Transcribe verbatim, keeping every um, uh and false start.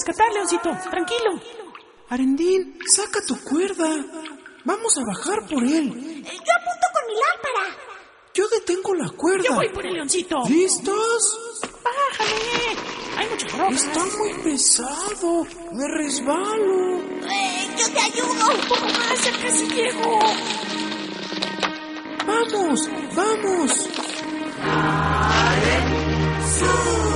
rescatar, Leoncito. Tranquilo. Arendín, saca tu cuerda. Vamos a bajar por él. Yo apunto con mi lámpara. Yo detengo la cuerda. Yo voy por el Leoncito. ¿Listos? Bájale. Hay muchas rocas. Está muy pesado. Me resbalo. Eh, yo te ayudo. Un poco más, ya casi llego. Vamos, vamos. ¡Sube!